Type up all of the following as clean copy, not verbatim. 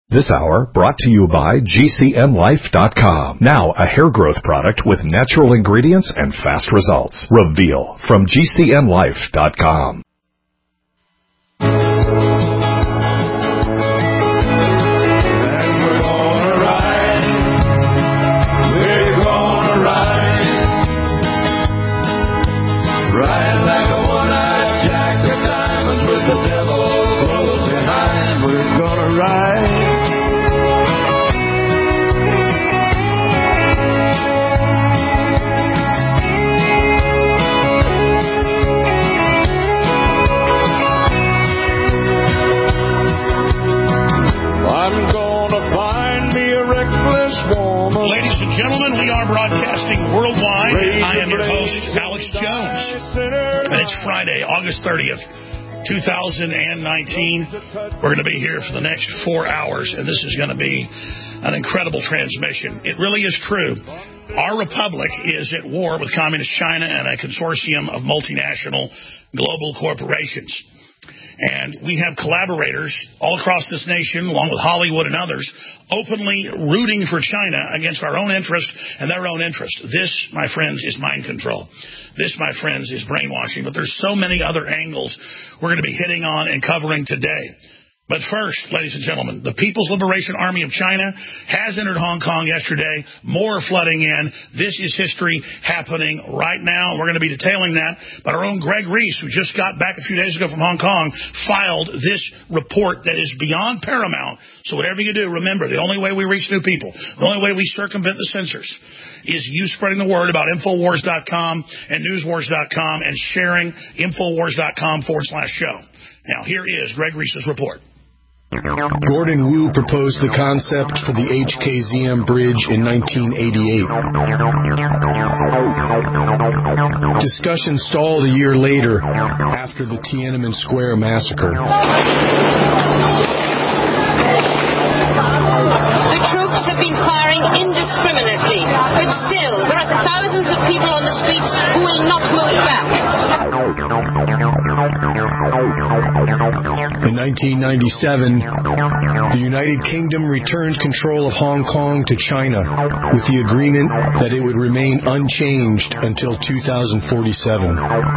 This hour brought to you by GCNlife.com. Now a hair growth product with natural ingredients and fast results. Reveal from GCNlife.com. Broadcasting worldwide. I am your host, Alex Jones. And it's Friday, August 30th, 2019. We're going to be here for the next 4 hours, and this is going to be an incredible transmission. It really is true. Our republic is at war with Communist China and a consortium of multinational global corporations. And we have collaborators all across this nation, along with Hollywood and others, openly rooting for China against our own interest and their own interest. This, my friends, is mind control. This, my friends, is brainwashing. But there's so many other angles we're going to be hitting on and covering today. But first, ladies and gentlemen, the People's Liberation Army of China has entered Hong Kong yesterday. More flooding in. This is history happening right now. We're going to be detailing that. But our own Greg Reese, who just got back a few days ago from Hong Kong, filed this report that is beyond paramount. So whatever you do, remember, the only way we reach new people, the only way we circumvent the censors, is you spreading the word about Infowars.com and Newswars.com and sharing Infowars.com/show. Now, here is Greg Reese's report. Gordon Wu proposed the concept for the HKZM bridge in 1988. Discussion stalled a year later after the Tiananmen Square massacre. The troops have been firing indiscriminately, but still, there are thousands of people on the streets who will not move back. In 1997, the United Kingdom returned control of Hong Kong to China with the agreement that it would remain unchanged until 2047.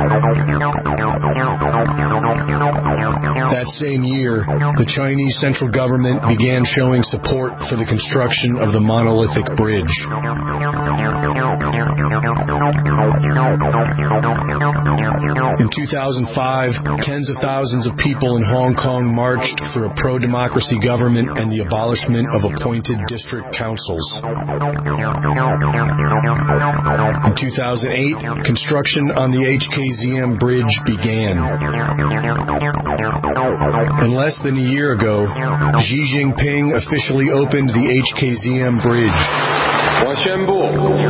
That same year, the Chinese central government began showing support for the construction of the monolithic bridge. In 2005, tens of thousands of people in Hong Kong marched for a pro-democracy government and the abolishment of appointed district councils. In 2008, construction on the HKZM bridge began. And less than a year ago, Xi Jinping officially opened the HKZM bridge. 我宣布，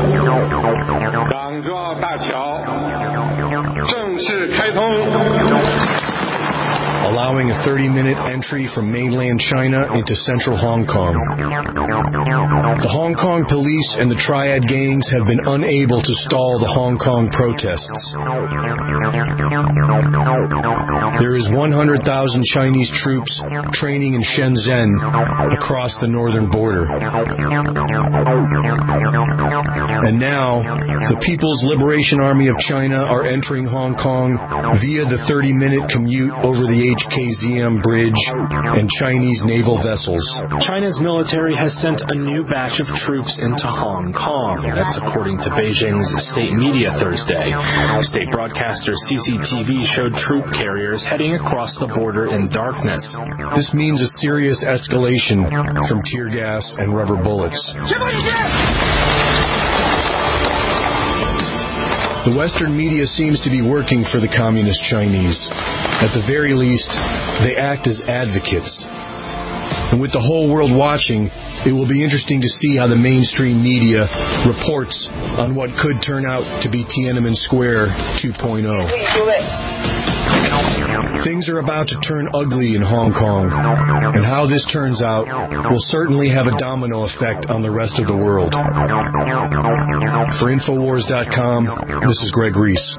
港珠澳大桥正式开通。 allowing a 30-minute entry from mainland China into central Hong Kong. The Hong Kong police and the Triad gangs have been unable to stall the Hong Kong protests. There is 100,000 Chinese troops training in Shenzhen across the northern border. And now, the People's Liberation Army of China are entering Hong Kong via the 30-minute commute over the HKZM bridge and Chinese naval vessels. China's military has sent a new batch of troops into Hong Kong. That's according to Beijing's state media Thursday. State broadcaster CCTV showed troop carriers heading across the border in darkness. This means a serious escalation from tear gas and rubber bullets. The Western media seems to be working for the Communist Chinese. At the very least, they act as advocates. And with the whole world watching, it will be interesting to see how the mainstream media reports on what could turn out to be Tiananmen Square 2.0. Things are about to turn ugly in Hong Kong, and how this turns out will certainly have a domino effect on the rest of the world. For Infowars.com, this is Greg Reese.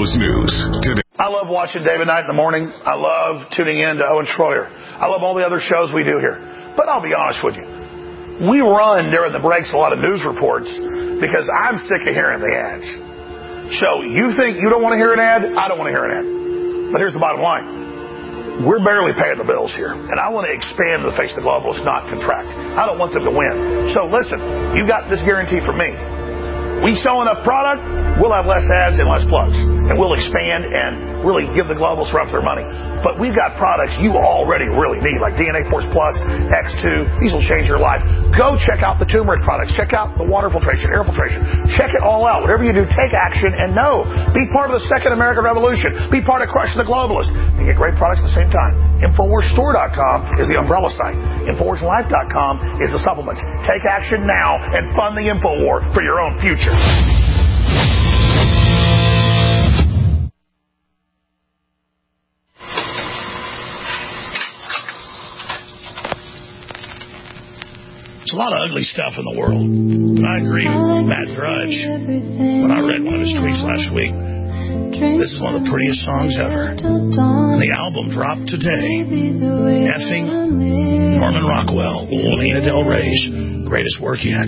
Globus News today. I love watching David Knight in the morning. I love tuning in to Owen Schroyer. I love all the other shows we do here. But I'll be honest with you. We run during the breaks a lot of news reports because I'm sick of hearing the ads. So you think you don't want to hear an ad? I don't want to hear an ad. But here's the bottom line. We're barely paying the bills here. And I want to expand the face of the globalists, not contract. I don't want them to win. So listen, you got this guarantee from me. We sell enough product, we'll have less ads and less plugs. And we'll expand and really give the globalists run for their money. But we've got products you already really need, like DNA Force Plus, X2. These will change your life. Go check out the turmeric products. Check out the water filtration, air filtration. Check it all out. Whatever you do, take action and know. Be part of the second American Revolution. Be part of crushing the globalists. And get great products at the same time. InfoWarsStore.com is the umbrella site. InfoWarsLife.com is the supplements. Take action now and fund the InfoWar for your own future. It's a lot of ugly stuff in the world. And I agree with Matt Drudge when I read one of his tweets last week. This is one of the prettiest songs ever. And the album dropped today. Effing Norman Rockwell, Lana Del Rey's greatest work yet.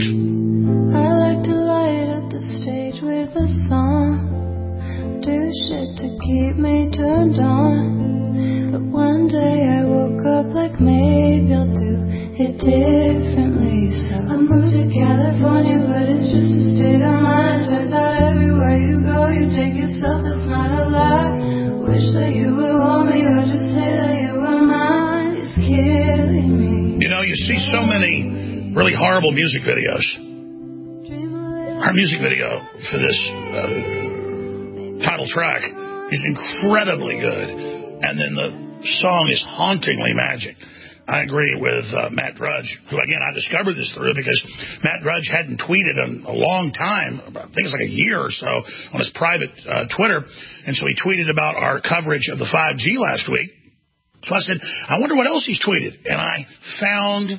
With a song, do shit to keep me turned on. But one day I woke up like maybe I'll do it differently. So I moved to California, but it's just a state of mind. Turns out everywhere you go, you take yourself, that's not a lie. Wish that you would hold me or just say that you were mine. It's killing me. You know, you see so many really horrible music videos. Our music video for this title track is incredibly good, and then the song is hauntingly magic. I agree with Matt Drudge, who, again, I discovered this through because Matt Drudge hadn't tweeted in a long time, I think it's like a year or so, on his private Twitter, and so he tweeted about our coverage of the 5G last week. So I said, I wonder what else he's tweeted, and I found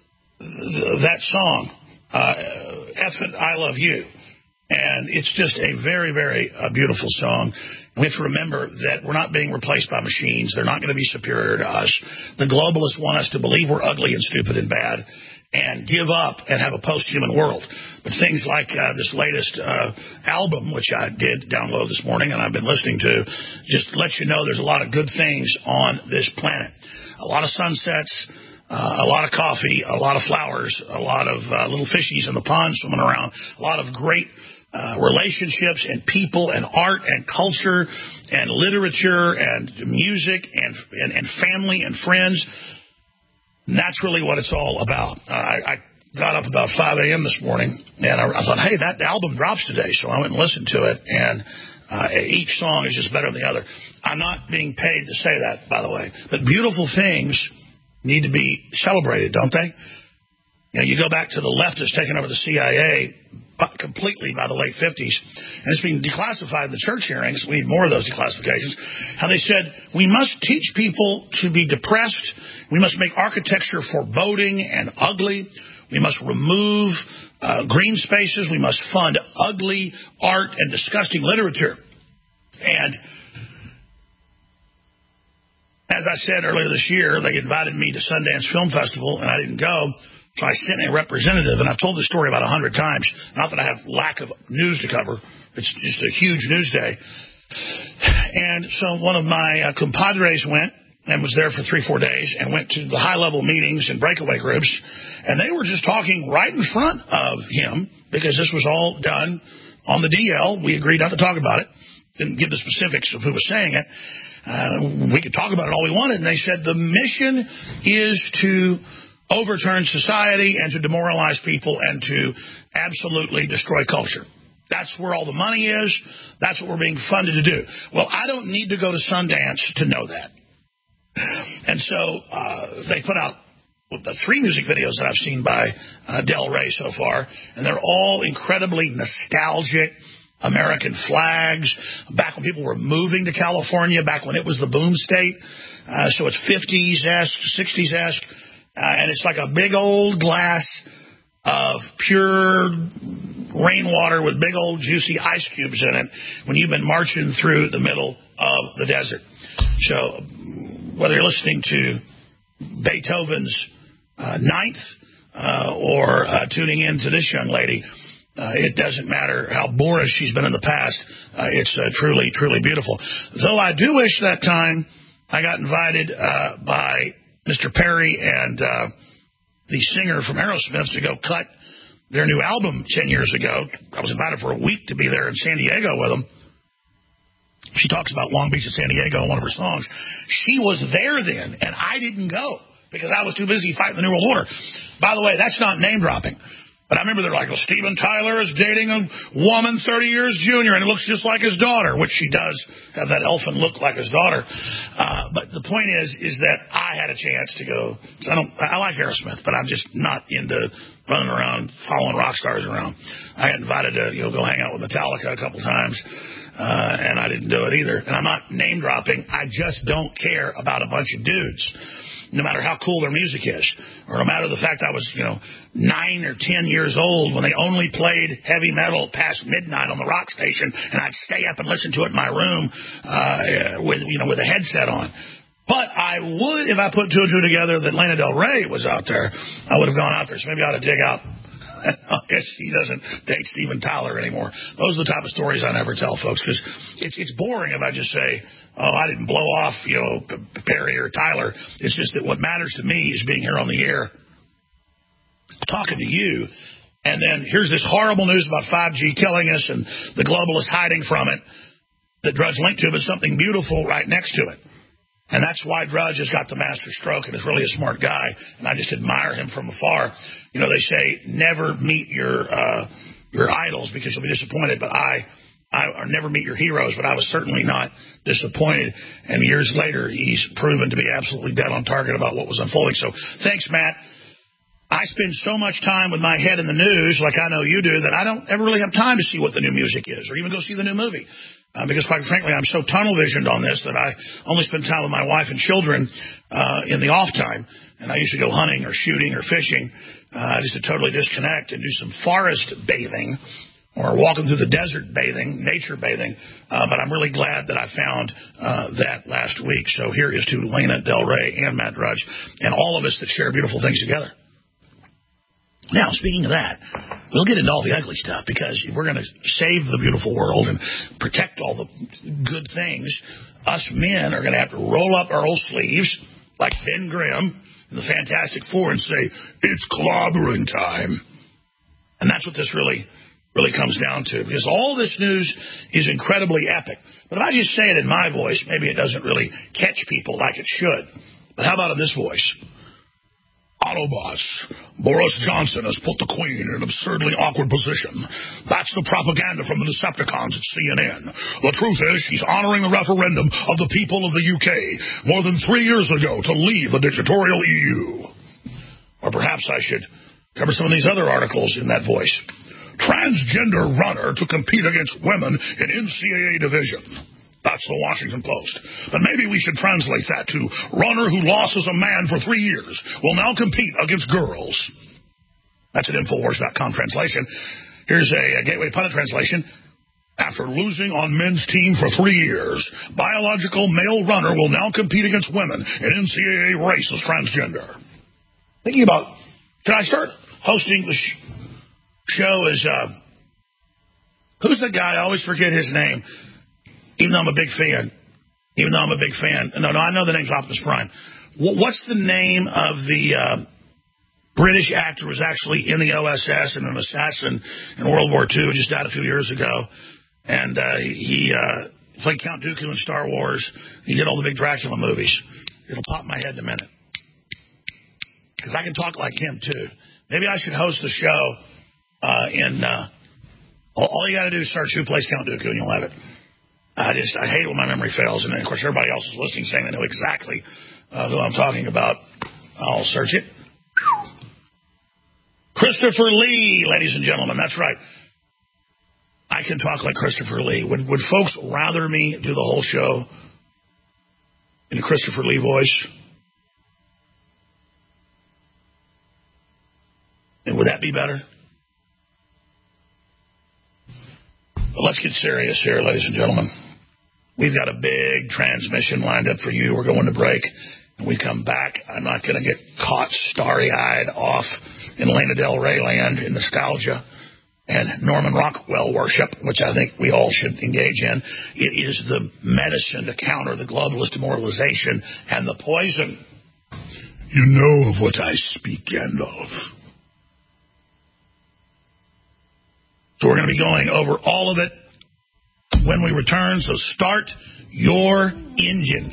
that song. Effin' I Love You. And it's just a very, very beautiful song. We have to remember that we're not being replaced by machines. They're not going to be superior to us. The globalists want us to believe we're ugly and stupid and bad and give up and have a post-human world. But things like this latest album, which I did download this morning and I've been listening to, just lets you know there's a lot of good things on this planet. A lot of sunsets. A lot of coffee, a lot of flowers, a lot of little fishies in the pond swimming around, a lot of great relationships and people and art and culture and literature and music and family and friends. And that's really what it's all about. I got up about 5 a.m. this morning, and I thought, hey, that album drops today. So I went and listened to it, and each song is just better than the other. I'm not being paid to say that, by the way. But beautiful things need to be celebrated, don't they? You know, you go back to the leftists taking over the CIA completely by the late 50s, and it's being declassified in the church hearings. We need more of those declassifications. How they said, we must teach people to be depressed. We must make architecture foreboding and ugly. We must remove green spaces. We must fund ugly art and disgusting literature. And as I said earlier this year, they invited me to Sundance Film Festival, and I didn't go, so I sent a representative, and I've told this story about 100 times. Not that I have lack of news to cover. It's just a huge news day. And so one of my compadres went and was there for 3-4 days and went to the high-level meetings and breakaway groups, and they were just talking right in front of him because this was all done on the DL. We agreed not to talk about it. Didn't give the specifics of who was saying it. We could talk about it all we wanted, and they said the mission is to overturn society and to demoralize people and to absolutely destroy culture. That's where all the money is. That's what we're being funded to do. Well, I don't need to go to Sundance to know that. And so they put out the 3 music videos that I've seen by Del Rey so far, and they're all incredibly nostalgic. American flags, back when people were moving to California, back when it was the boom state. So it's 50s-esque, 60s-esque, and it's like a big old glass of pure rainwater with big old juicy ice cubes in it when you've been marching through the middle of the desert. So whether you're listening to Beethoven's Ninth or tuning in to this young lady, it doesn't matter how boorish she's been in the past. It's truly, truly beautiful. Though I do wish that time I got invited by Mr. Perry and the singer from Aerosmith to go cut their new album 10 years ago. I was invited for a week to be there in San Diego with them. She talks about Long Beach and San Diego in one of her songs. She was there then, and I didn't go because I was too busy fighting the New World Order. By the way, that's not name dropping. But I remember they're like, well, Steven Tyler is dating a woman 30 years junior, and it looks just like his daughter, which she does have that elfin look like his daughter. But the point is that I had a chance to go. I like Aerosmith, but I'm just not into running around following rock stars around. I got invited to go hang out with Metallica a couple times, and I didn't do it either. And I'm not name dropping. I just don't care about a bunch of dudes, no matter how cool their music is, or no matter the fact I was, 9 or 10 years old when they only played heavy metal past midnight on the rock station, and I'd stay up and listen to it in my room with a headset on. But I would, if I put two and two together that Lana Del Rey was out there, I would have gone out there. So maybe I ought to dig out. I guess he doesn't date Steven Tyler anymore. Those are the type of stories I never tell, folks, because it's boring if I just say, oh, I didn't blow off, Perry or Tyler. It's just that what matters to me is being here on the air talking to you. And then here's this horrible news about 5G killing us and the globalists hiding from it that Drudge linked to, but something beautiful right next to it. And that's why Drudge has got the master stroke and is really a smart guy, and I just admire him from afar. They say never meet your idols because you'll be disappointed, but or never meet your heroes, but I was certainly not disappointed. And years later, he's proven to be absolutely dead on target about what was unfolding. So thanks, Matt. I spend so much time with my head in the news, like I know you do, that I don't ever really have time to see what the new music is or even go see the new movie. Because, quite frankly, I'm so tunnel visioned on this that I only spend time with my wife and children in the off time. And I used to go hunting or shooting or fishing just to totally disconnect and do some forest bathing or walking through the desert bathing, nature bathing. But I'm really glad that I found that last week. So here is to Lana Del Rey and Matt Drudge and all of us that share beautiful things together. Now, speaking of that, we'll get into all the ugly stuff because we're going to save the beautiful world and protect all the good things. Us men are going to have to roll up our old sleeves like Ben Grimm in the Fantastic Four and say, it's clobbering time. And that's what this really comes down to, because all this news is incredibly epic. But if I just say it in my voice, maybe it doesn't really catch people like it should. But how about in this voice? Autobots, Boris Johnson has put the Queen in an absurdly awkward position. That's the propaganda from the Decepticons at CNN. The truth is, she's honoring the referendum of the people of the UK more than 3 years ago to leave the dictatorial EU. Or perhaps I should cover some of these other articles in that voice. Transgender runner to compete against women in NCAA division. That's the Washington Post. But maybe we should translate that to runner who lost as a man for 3 years will now compete against girls. That's an Infowars.com translation. Here's a Gateway Pundit translation. After losing on men's team for 3 years, biological male runner will now compete against women in NCAA race as transgender. Thinking about, should I start hosting the show as, who's the guy? I always forget his name. Even though I'm a big fan. No, I know the name's Optimus Prime. What's the name of the British actor who was actually in the OSS and an assassin in World War II, just died a few years ago? And he played Count Dooku in Star Wars. He did all the big Dracula movies. It'll pop in my head in a minute. Because I can talk like him, too. Maybe I should host the show all you got to do is search who plays Count Dooku and you'll have it. I hate it when my memory fails, and then, of course, everybody else is listening saying they know exactly who I'm talking about. I'll search it. Christopher Lee, ladies and gentlemen, that's right. I can talk like Christopher Lee. Would folks rather me do the whole show in a Christopher Lee voice? And would that be better? But let's get serious here, ladies and gentlemen. We've got a big transmission lined up for you. We're going to break. When we come back, I'm not going to get caught starry-eyed off in Lana Del Rey land in nostalgia and Norman Rockwell worship, which I think we all should engage in. It is the medicine to counter the globalist demoralization and the poison. You know of what I speak, Gandalf. So we're going to be going over all of it when we return. So start your engines.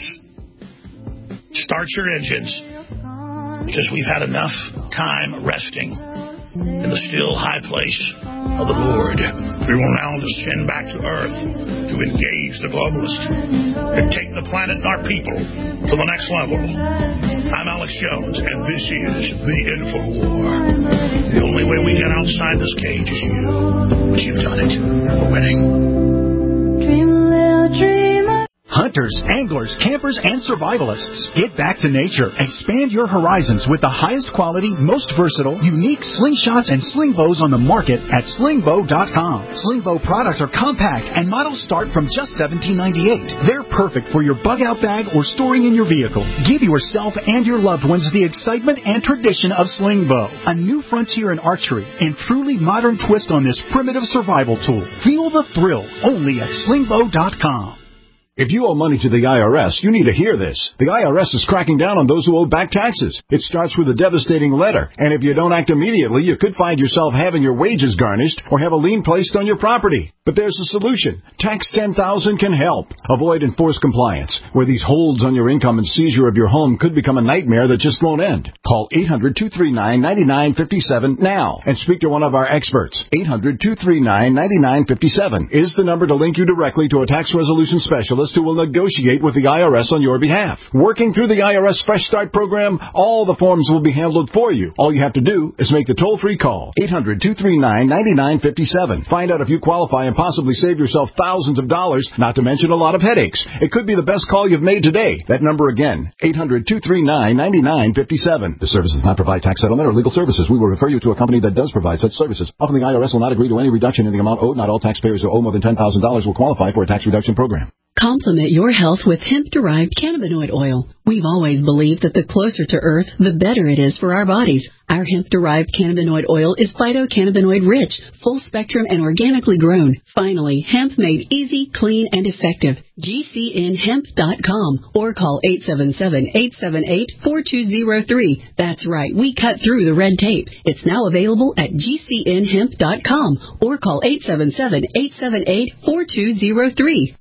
Start your engines, because we've had enough time resting in the still high place of the Lord. We will now descend back to earth to engage the globalists and take the planet and our people to the next level. I'm Alex Jones, and this is the InfoWar. The only way we get outside this cage is you, but you've done it already. Dream a little dream. Hunters, anglers, campers, and survivalists. Get back to nature. Expand your horizons with the highest quality, most versatile, unique slingshots and sling bows on the market at slingbow.com. Slingbow products are compact and models start from just $17.98. They're perfect for your bug-out bag or storing in your vehicle. Give yourself and your loved ones the excitement and tradition of Slingbow, a new frontier in archery and truly modern twist on this primitive survival tool. Feel the thrill only at slingbow.com. If you owe money to the IRS, you need to hear this. The IRS is cracking down on those who owe back taxes. It starts with a devastating letter, and if you don't act immediately, you could find yourself having your wages garnished or have a lien placed on your property. But there's a solution. Tax 10,000 can help. Avoid enforced compliance, where these holds on your income and seizure of your home could become a nightmare that just won't end. Call 800-239-9957 now and speak to one of our experts. 800-239-9957 is the number to link you directly to a tax resolution specialist who will negotiate with the IRS on your behalf. Working through the IRS Fresh Start program, all the forms will be handled for you. All you have to do is make the toll-free call, 800-239-9957. Find out if you qualify and possibly save yourself thousands of dollars, not to mention a lot of headaches. It could be the best call you've made today. That number again, 800-239-9957. The service does not provide tax settlement or legal services. We will refer you to a company that does provide such services. Often the IRS will not agree to any reduction in the amount owed. Not all taxpayers who owe more than $10,000 will qualify for a tax reduction program. Complement your health with hemp-derived cannabinoid oil. We've always believed that the closer to Earth, the better it is for our bodies. Our hemp-derived cannabinoid oil is phytocannabinoid rich, full-spectrum, and organically grown. Finally, hemp made easy, clean, and effective. GCNhemp.com or call 877-878-4203. That's right, we cut through the red tape. It's now available at GCNhemp.com or call 877-878-4203.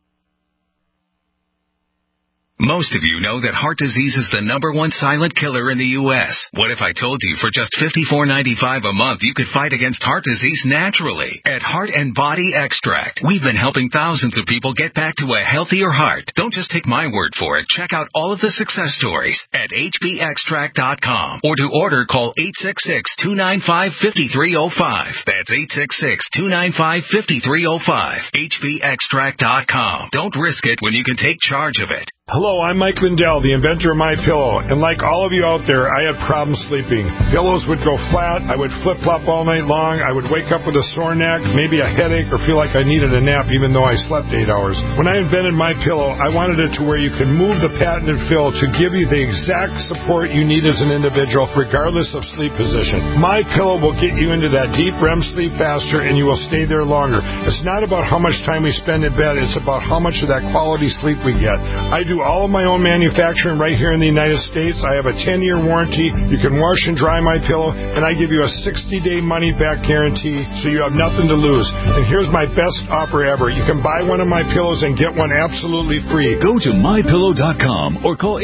Most of you know that heart disease is the #1 silent killer in the U.S. What if I told you for just $54.95 a month you could fight against heart disease naturally? At Heart and Body Extract, we've been helping thousands of people get back to a healthier heart. Don't just take my word for it. Check out all of the success stories at hbextract.com. Or to order, call 866-295-5305. That's 866-295-5305. hbextract.com. Don't risk it when you can take charge of it. Hello, I'm Mike Lindell, the inventor of MyPillow, and like all of you out there, I had problems sleeping. Pillows would go flat, I would flip-flop all night long, I would wake up with a sore neck, maybe a headache, or feel like I needed a nap even though I slept 8 hours. When I invented MyPillow, I wanted it to where you could move the patented fill to give you the exact support you need as an individual, regardless of sleep position. MyPillow will get you into that deep REM sleep faster, and you will stay there longer. It's not about how much time we spend in bed, it's about how much of that quality sleep we get. I do all of my own manufacturing right here in the United States. I have a 10-year warranty. You can wash and dry my pillow, and I give you a 60-day money-back guarantee, so you have nothing to lose. And here's my best offer ever. You can buy one of my pillows and get one absolutely free. Go to mypillow.com or call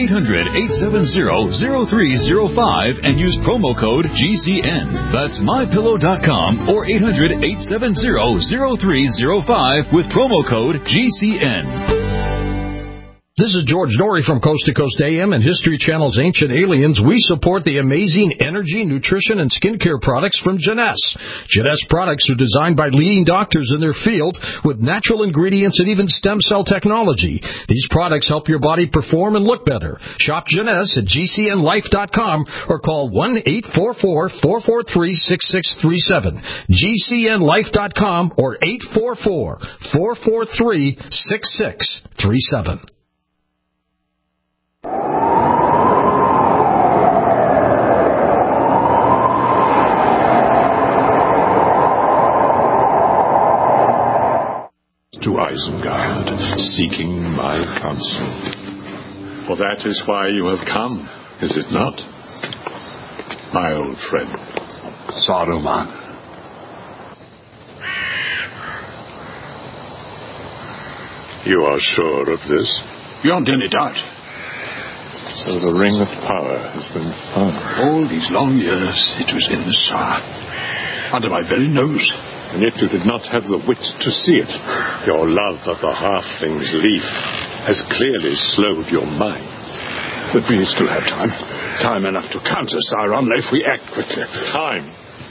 800-870-0305 and use promo code GCN. That's mypillow.com or 800-870-0305 with promo code GCN. This is George Norrie from Coast to Coast AM and History Channel's Ancient Aliens. We support the amazing energy, nutrition, and skincare products from Jeunesse. Jeunesse products are designed by leading doctors in their field with natural ingredients and even stem cell technology. These products help your body perform and look better. Shop Jeunesse at GCNlife.com or call 1-844-443-6637. GCNlife.com or 844-443-6637. To Isengard, seeking my counsel. For that is why you have come, is it not? My old friend, Saruman. You are sure of this? Beyond any doubt. So the ring of power has been found. All these long years it was in the Tsar, under my very nose. And yet you did not have the wit to see it. Your love of the halfling's leaf has clearly slowed your mind. But we still have time. Time enough to counter Sauron if we act quickly. Time?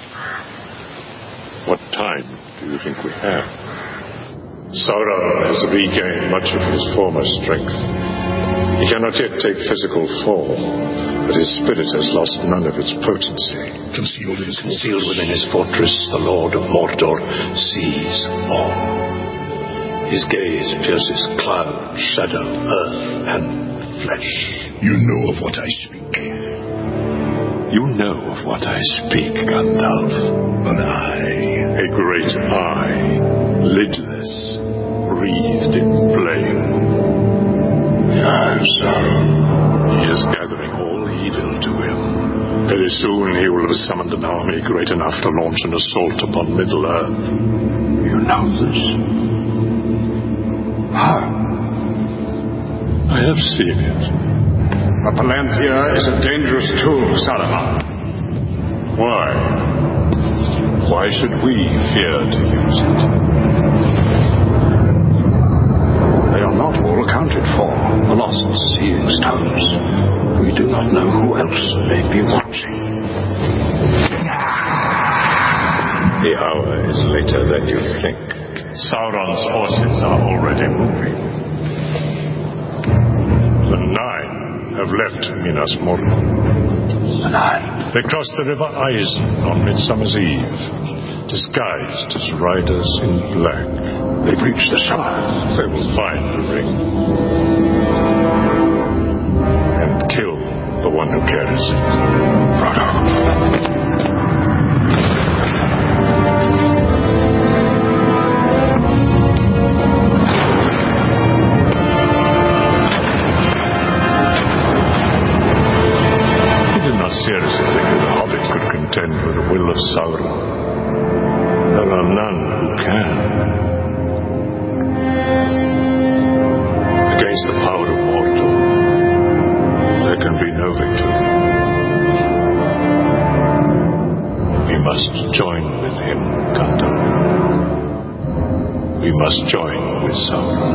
What time do you think we have? Sauron has regained much of his former strength. He cannot yet take physical form, but his spirit has lost none of its potency. Concealed within his fortress, the Lord of Mordor sees all. His gaze pierces cloud, shadow, earth, and flesh. You know of what I speak. You know of what I speak, Gandalf. An eye. A great eye, lidless, wreathed in flame. Yes, he is gathering all evil to him. Very soon he will have summoned an army great enough to launch an assault upon Middle-earth. You know this? How? I have seen it. A Palantir is a dangerous tool, Saruman. Why? Why should we fear to use it? They are not all accounted for. The lost seeing stones. We do not know who else may be watching. The hour is later than you think. Sauron's forces are already moving. The 9 have left Minas Morgul. The 9? They crossed the river Isen on Midsummer's Eve, disguised as riders in black. They've reached the Shire. They will find the ring. And kill the one who carries it. Frodo. He did not seriously think that a hobbit could contend with the will of Sauron. There are none who can. Against the power of Mordor, there can be no victory. We must join with him, Gandalf. We must join with Sauron.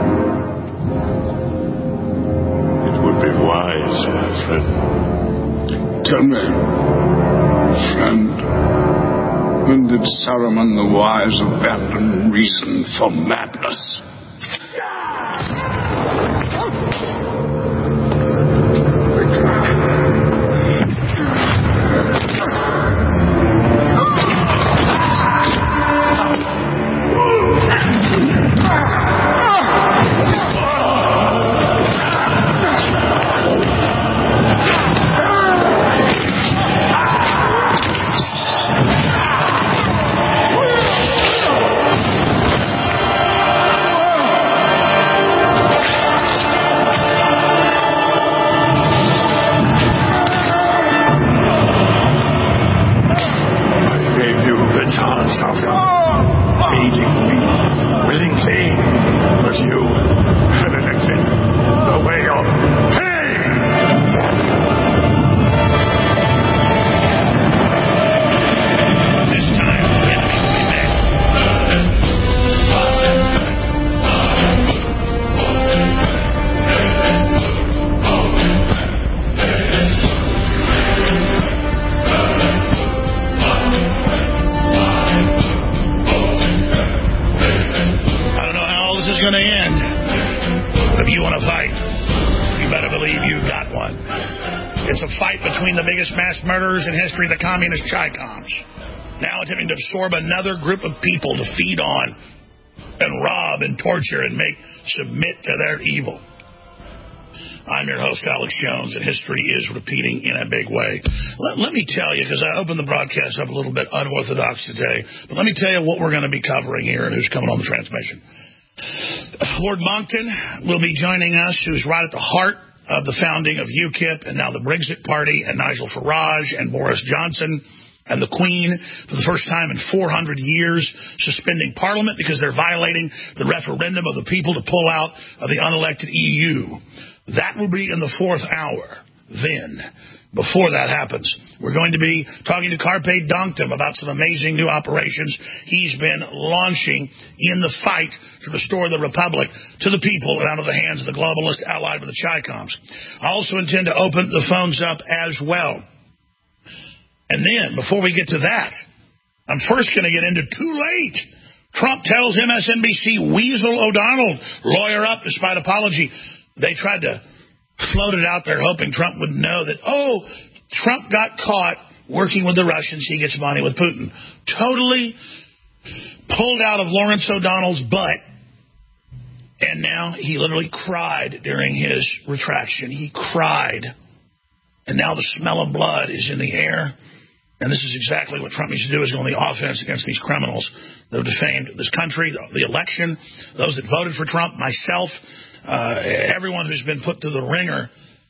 It would be wise, my friend. Tell me, friend, when did Saruman the Wise abandon reason for madness? between the biggest mass murderers in history, the communist Chi-Coms, now attempting to absorb another group of people to feed on and rob and torture and make submit to their evil. I'm your host, Alex Jones, and history is repeating in a big way. Let me tell you, because I opened the broadcast up a little bit unorthodox today, but let me tell you what we're going to be covering here and who's coming on the transmission. Lord Monckton will be joining us, who's right at the heart of the founding of UKIP and now the Brexit Party, and Nigel Farage and Boris Johnson and the Queen, for the first time in 400 years, suspending Parliament because they're violating the referendum of the people to pull out of the unelected EU. That will be in the fourth hour. Then, before that happens, we're going to be talking to Carpe Donktum about some amazing new operations he's been launching in the fight to restore the Republic to the people and out of the hands of the globalist allied with the Chi-Coms. I also intend to open the phones up as well. And then, before we get to that, I'm first going to get into too late. Trump tells MSNBC Weasel O'Donnell, lawyer up despite apology. They tried to float it out there hoping Trump would know that, Trump got caught working with the Russians. He gets money with Putin. Totally pulled out of Lawrence O'Donnell's butt. And now he literally cried during his retraction. He cried. And now the smell of blood is in the air. And this is exactly what Trump needs to do, is go on the offense against these criminals that have defamed this country, the election, those that voted for Trump, myself, everyone who's been put through the ringer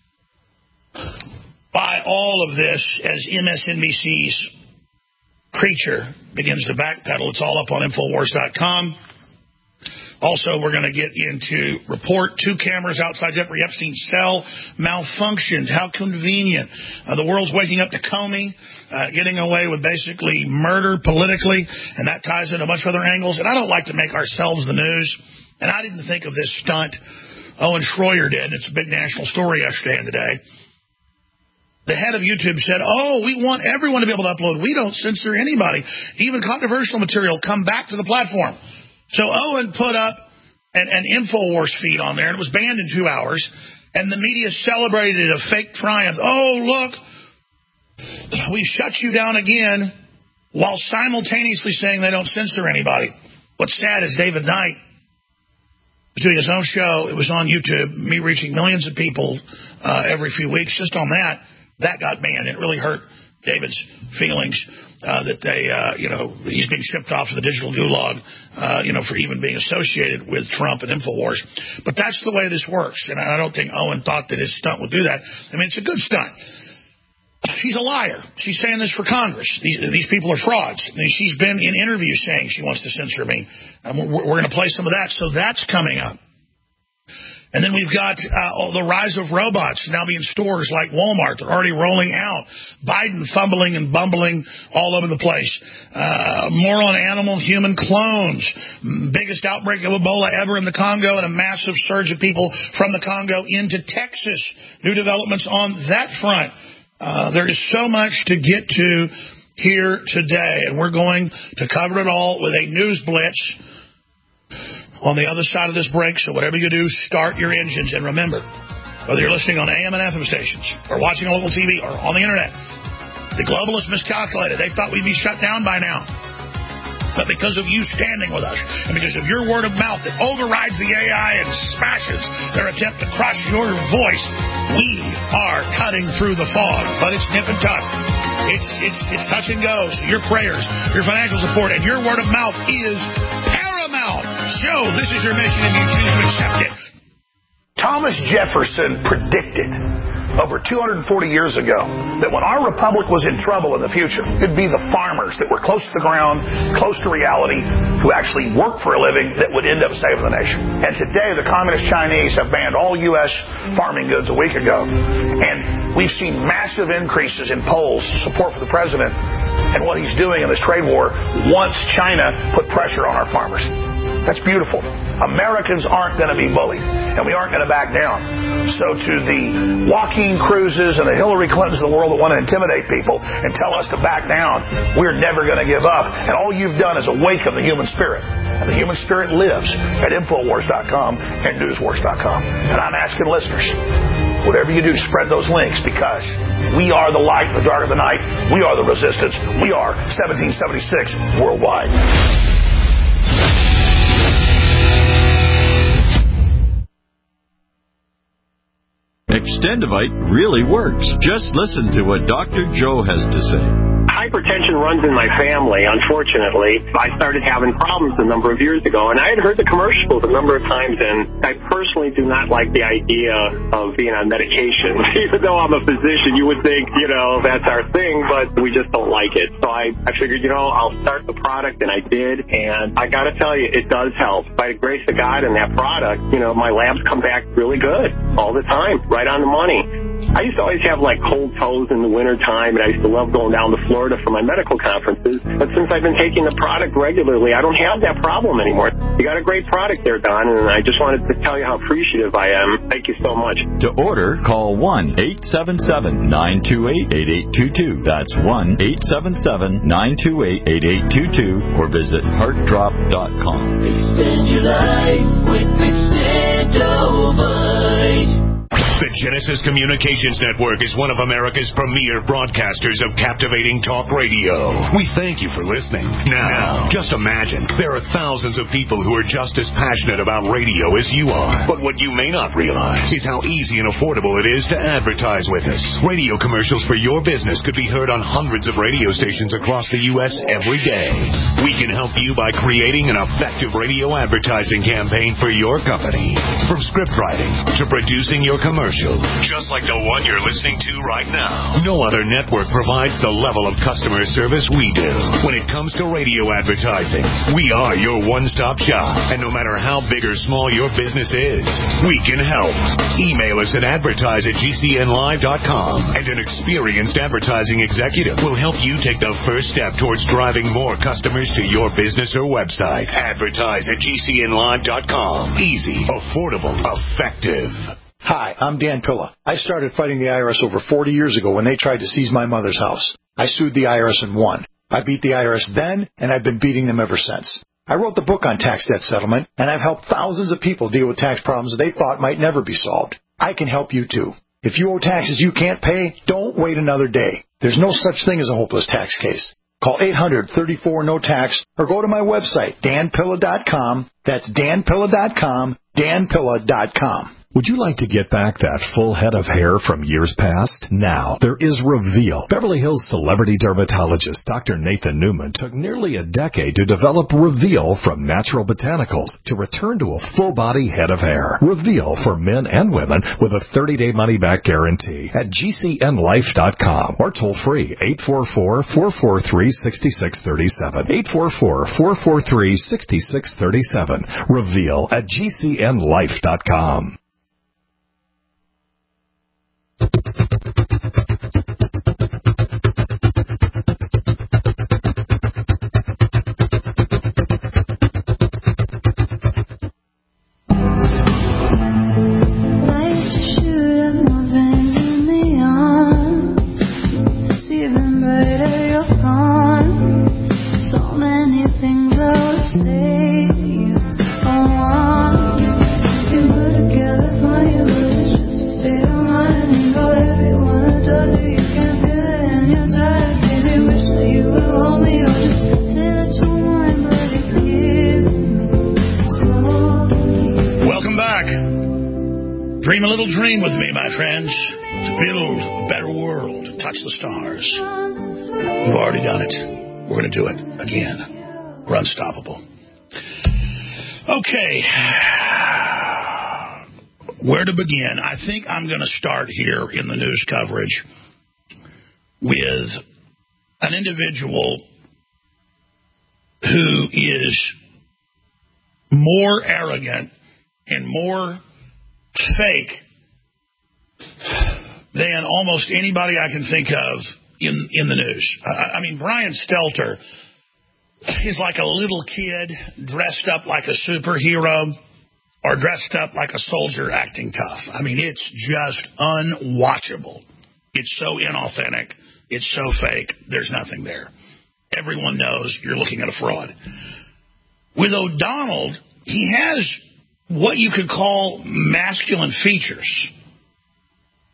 by all of this as MSNBC's creature begins to backpedal. It's all up on Infowars.com. Also, we're going to get into report 2 cameras outside Jeffrey Epstein's cell malfunctioned. How convenient. The world's waking up to Comey getting away with basically murder politically, and that ties in a bunch of other angles. And I don't like to make ourselves the news, and I didn't think of this stunt. Owen Schroyer did. It's a big national story yesterday and today. The head of YouTube said, we want everyone to be able to upload. We don't censor anybody. Even controversial material come back to the platform. So Owen put up an InfoWars feed on there, and it was banned in 2 hours, and the media celebrated a fake triumph. Look, we shut you down again, while simultaneously saying they don't censor anybody. What's sad is David Knight was doing his own show. It was on YouTube, me reaching millions of people every few weeks. Just on that got banned. It really hurt David's feelings that they, he's being shipped off to the digital gulag, for even being associated with Trump and InfoWars. But that's the way this works, and I don't think Owen thought that his stunt would do that. I mean, it's a good stunt. She's a liar. She's saying this for Congress. These people are frauds. I mean, she's been in interviews saying she wants to censor me. We're going to play some of that. So that's coming up. And then we've got the rise of robots now being stores like Walmart. They're already rolling out. Biden fumbling and bumbling all over the place. More on animal-human clones. Biggest outbreak of Ebola ever in the Congo, and a massive surge of people from the Congo into Texas. New developments on that front. There is so much to get to here today, and we're going to cover it all with a news blitz on the other side of this break. So whatever you do, start your engines. And remember, whether you're listening on AM and FM stations or watching on local TV or on the Internet, the globalists miscalculated. They thought we'd be shut down by now. But because of you standing with us, and because of your word of mouth that overrides the AI and smashes their attempt to crush your voice, we are cutting through the fog. But it's nip and tuck. It's touch and go. So your prayers, your financial support, and your word of mouth is paramount. So this is your mission, and you choose to accept it. Thomas Jefferson predicted over 240 years ago that when our republic was in trouble in the future, it'd be the farmers that were close to the ground, close to reality, who actually worked for a living that would end up saving the nation. And today, the communist Chinese have banned all U.S. farming goods a week ago. And we've seen massive increases in polls support for the president and what he's doing in this trade war once China put pressure on our farmers. That's beautiful. Americans aren't going to be bullied, and we aren't going to back down. So to the Joaquin Cruzes and the Hillary Clintons of the world that want to intimidate people and tell us to back down, we're never going to give up. And all you've done is awaken the human spirit. And the human spirit lives at Infowars.com and Newswars.com. And I'm asking listeners, Whatever you do, spread those links, because we are the light in the dark of the night. We are the resistance. We are 1776 worldwide. Extendivite really works. Just listen to what Dr. Joe has to say. Hypertension runs in my family, unfortunately. I started having problems a number of years ago, and I had heard the commercials a number of times, and I personally do not like the idea of being on medication. Even though I'm a physician, you would think, that's our thing, but we just don't like it. So I figured, I'll start the product, and I did, and I got to tell you, it does help. By the grace of God and that product, my labs come back really good all the time, right on the money. I used to always have cold toes in the wintertime, and I used to love going down to Florida for my medical conferences. But since I've been taking the product regularly, I don't have that problem anymore. You got a great product there, Don, and I just wanted to tell you how appreciative I am. Thank you so much. To order, call 1-877-928-8822. That's 1-877-928-8822, or visit heartdrop.com. Extend your life with Extendovite. The Genesis Communications Network is one of America's premier broadcasters of captivating talk radio. We thank you for listening. Now, just imagine, there are thousands of people who are just as passionate about radio as you are. But what you may not realize is how easy and affordable it is to advertise with us. Radio commercials for your business could be heard on hundreds of radio stations across the U.S. every day. We can help you by creating an effective radio advertising campaign for your company. From script writing to producing your commercial, just like the one you're listening to right now. No other network provides the level of customer service we do. When it comes to radio advertising, we are your one-stop shop. And no matter how big or small your business is, we can help. Email us at advertise@gcnlive.com, and an experienced advertising executive will help you take the first step towards driving more customers to your business or website. Advertise@gcnlive.com. Easy, affordable, effective. Hi, I'm Dan Pilla. I started fighting the IRS over 40 years ago when they tried to seize my mother's house. I sued the IRS and won. I beat the IRS then, and I've been beating them ever since. I wrote the book on tax debt settlement, and I've helped thousands of people deal with tax problems they thought might never be solved. I can help you too. If you owe taxes you can't pay, don't wait another day. There's no such thing as a hopeless tax case. Call 800-34-NO-TAX or go to my website, danpilla.com. That's danpilla.com, danpilla.com. Would you like to get back that full head of hair from years past? Now, there is Reveal. Beverly Hills celebrity dermatologist Dr. Nathan Newman took nearly a decade to develop Reveal from natural botanicals to return to a full-body head of hair. Reveal for men and women with a 30-day money-back guarantee at GCNlife.com or toll-free 844-443-6637. 844-443-6637. Reveal at GCNlife.com. Dream a little dream with me, my friends, to build a better world, touch the stars. We've already done it. We're going to do it again. We're unstoppable. Okay. Where to begin? I think I'm going to start here in the news coverage with an individual who is more arrogant and more fake than almost anybody I can think of in the news. I mean, Brian Stelter is like a little kid dressed up like a superhero or dressed up like a soldier acting tough. I mean, it's just unwatchable. It's so inauthentic. It's so fake. There's nothing there. Everyone knows you're looking at a fraud. With O'Donnell, he has what you could call masculine features.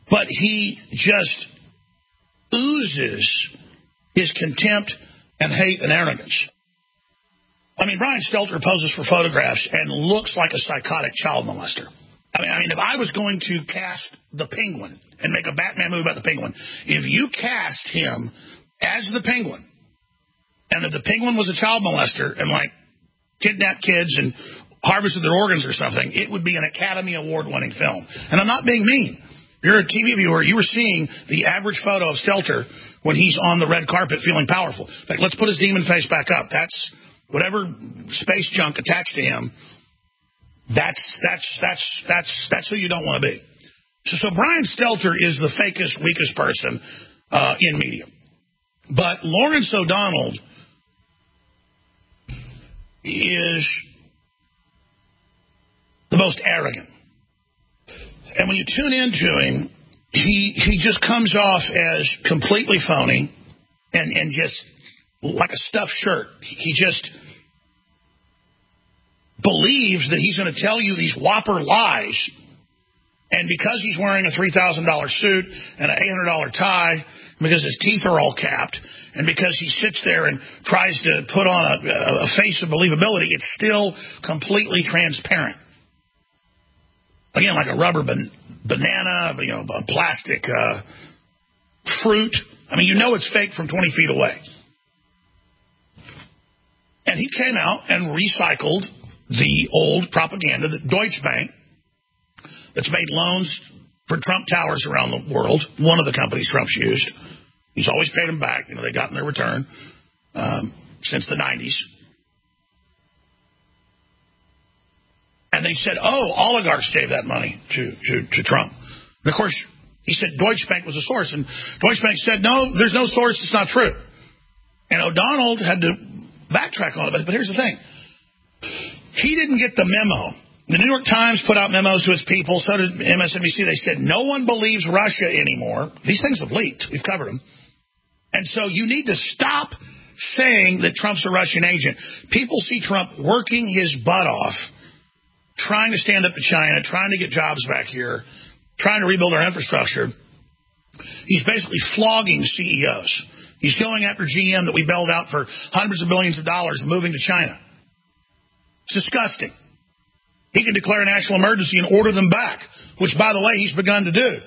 But he just oozes his contempt and hate and arrogance. I mean, Brian Stelter poses for photographs and looks like a psychotic child molester. I mean, if I was going to cast the Penguin and make a Batman movie about the Penguin, if you cast him as the Penguin, and if the Penguin was a child molester and, like, kidnapped kids and harvested their organs or something, it would be an Academy Award-winning film. And I'm not being mean. If you're a TV viewer, you were seeing the average photo of Stelter when he's on the red carpet feeling powerful. Like, let's put his demon face back up. That's whatever space junk attached to him. That's who you don't want to be. So Brian Stelter is the fakest, weakest person in media. But Lawrence O'Donnell is the most arrogant. And when you tune into him, he just comes off as completely phony and just like a stuffed shirt. He just believes that he's going to tell you these whopper lies. And because he's wearing a $3,000 suit and an $800 tie, because his teeth are all capped, and because he sits there and tries to put on a face of believability, it's still completely transparent. Again, like a rubber banana, a plastic fruit. I mean, you know it's fake from 20 feet away. And he came out and recycled the old propaganda that Deutsche Bank, that's made loans for Trump Towers around the world, one of the companies Trump's used. He's always paid them back. They gotten their return since the 90s. And they said, oligarchs gave that money to Trump. And, of course, he said Deutsche Bank was a source. And Deutsche Bank said, no, there's no source. It's not true. And O'Donnell had to backtrack on it. But here's the thing. He didn't get the memo. The New York Times put out memos to its people. So did MSNBC. They said, no one believes Russia anymore. These things have leaked. We've covered them. And so you need to stop saying that Trump's a Russian agent. People see Trump working his butt off, trying to stand up to China, trying to get jobs back here, trying to rebuild our infrastructure. He's basically flogging CEOs. He's going after GM that we bailed out for hundreds of billions of dollars and moving to China. It's disgusting. He can declare a national emergency and order them back, which, by the way, he's begun to do.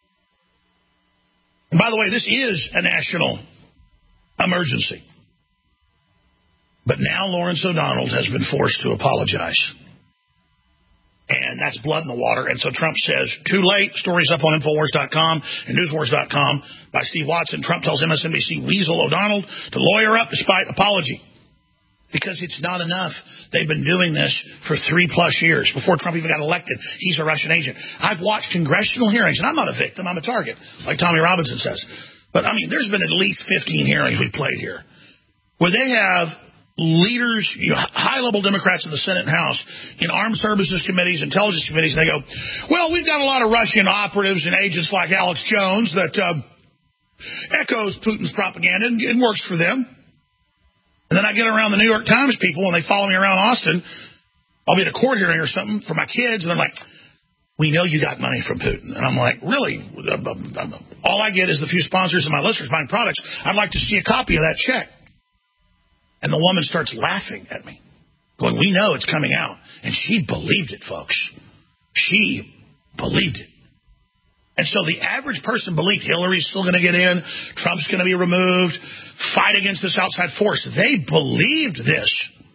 And by the way, this is a national emergency. But now Lawrence O'Donnell has been forced to apologize. And that's blood in the water. And so Trump says, too late. Stories up on Infowars.com and Newswars.com by Steve Watson. Trump tells MSNBC weasel O'Donnell to lawyer up despite apology. Because it's not enough. They've been doing this for 3+ years. Before Trump even got elected, he's a Russian agent. I've watched congressional hearings, and I'm not a victim, I'm a target, like Tommy Robinson says. But, I mean, there's been at least 15 hearings we've played here where they have leaders, high-level Democrats in the Senate and House, in armed services committees, intelligence committees, and they go, well, we've got a lot of Russian operatives and agents like Alex Jones that echoes Putin's propaganda and works for them. And then I get around the New York Times people, and they follow me around Austin. I'll be at a court hearing or something for my kids, and they're like, we know you got money from Putin. And I'm like, really? All I get is the few sponsors and my listeners buying products. I'd like to see a copy of that check. And the woman starts laughing at me, going, we know it's coming out. And she believed it, folks. She believed it. And so the average person believed Hillary's still going to get in, Trump's going to be removed, fight against this outside force. They believed this.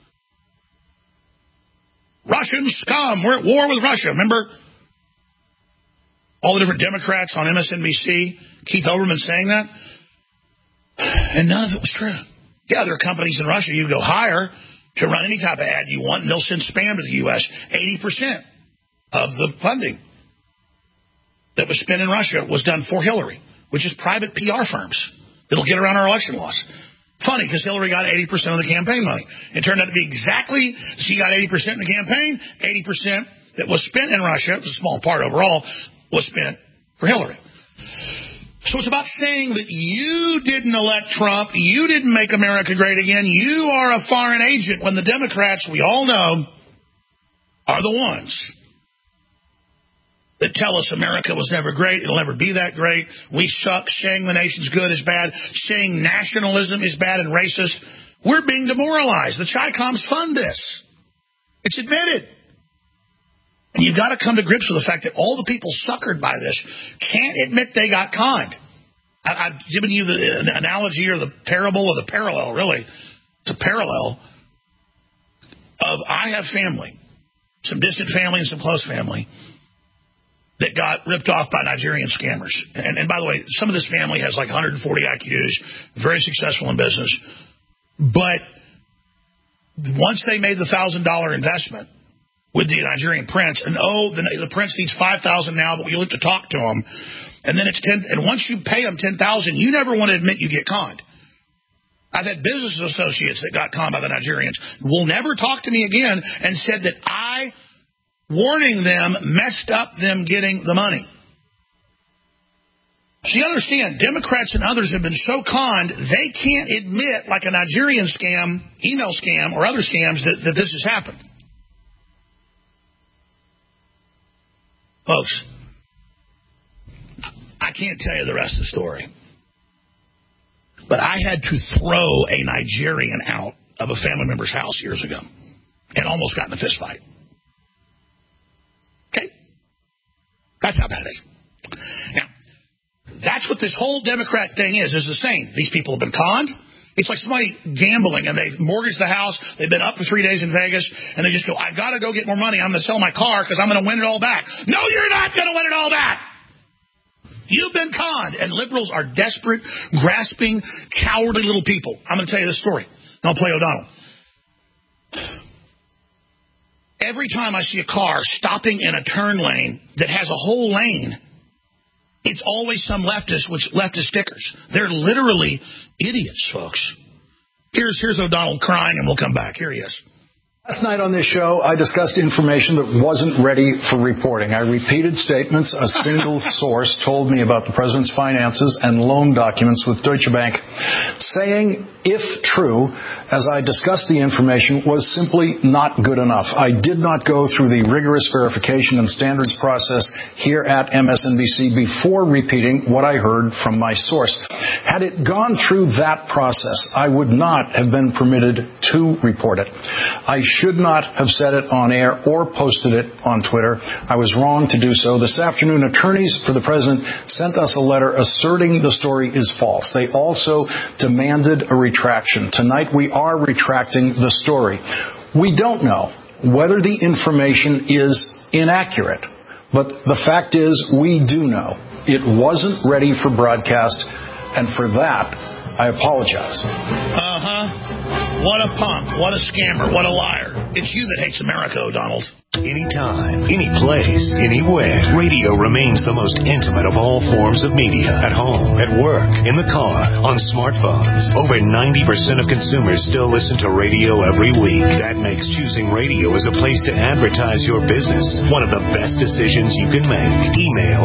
Russian scum, we're at war with Russia. Remember all the different Democrats on MSNBC, Keith Olbermann saying that? And none of it was true. Yeah, there are companies in Russia you go hire to run any type of ad you want, and they'll send spam to the U.S. 80% of the funding that was spent in Russia was done for Hillary, which is private PR firms that'll get around our election laws. Funny, because Hillary got 80% of the campaign money. It turned out to be exactly, she got 80% in the campaign, 80% that was spent in Russia, it was a small part overall, was spent for Hillary. So it's about saying that you didn't elect Trump, you didn't make America great again, you are a foreign agent, when the Democrats, we all know, are the ones that tell us America was never great, it'll never be that great, we suck, saying the nation's good is bad, saying nationalism is bad and racist. We're being demoralized. The Chi-Coms fund this. It's admitted. And you've got to come to grips with the fact that all the people suckered by this can't admit they got conned. I've given you the analogy or the parable or the parallel, really. It's a parallel of I have family, some distant family and some close family, that got ripped off by Nigerian scammers. And by the way, some of this family has like 140 IQs, very successful in business. But once they made the $1,000 investment with the Nigerian prince, and the prince needs $5,000 now, but we live to talk to him, and then it's $10,000, and once you pay him $10,000, you never want to admit you get conned. I've had business associates that got conned by the Nigerians, will never talk to me again, and said that I, warning them, messed up them getting the money. So you understand, Democrats and others have been so conned, they can't admit, like a Nigerian scam, email scam, or other scams, that this has happened. Folks, I can't tell you the rest of the story, but I had to throw a Nigerian out of a family member's house years ago and almost got in a fist fight. Okay? That's how bad it is. Now, that's what this whole Democrat thing is the same. These people have been conned. It's like somebody gambling, and they've mortgaged the house, they've been up for 3 days in Vegas, and they just go, I've got to go get more money, I'm going to sell my car because I'm going to win it all back. No, you're not going to win it all back. You've been conned, and liberals are desperate, grasping, cowardly little people. I'm going to tell you this story. I'll play O'Donnell. Every time I see a car stopping in a turn lane that has a whole lane, it's always some leftist with leftist stickers. They're literally idiots, folks. Here's O'Donnell crying, and we'll come back. Here he is. Last night on this show, I discussed information that wasn't ready for reporting. I repeated statements a single source told me about the president's finances and loan documents with Deutsche Bank, saying, if true, as I discussed the information, was simply not good enough. I did not go through the rigorous verification and standards process here at MSNBC before repeating what I heard from my source. Had it gone through that process, I would not have been permitted to report it. I should not have said it on air or posted it on Twitter. I was wrong to do so. This afternoon, attorneys for the president sent us a letter asserting the story is false. They also demanded a retraction. Tonight, we are retracting the story. We don't know whether the information is inaccurate, but the fact is we do know it wasn't ready for broadcast, and for that, I apologize. What a punk, what a scammer, what a liar. It's you that hates America, O'Donnell. Anytime, any place, anywhere, radio remains the most intimate of all forms of media. At home, at work, in the car, on smartphones. Over 90% of consumers still listen to radio every week. That makes choosing radio as a place to advertise your business one of the best decisions you can make. Email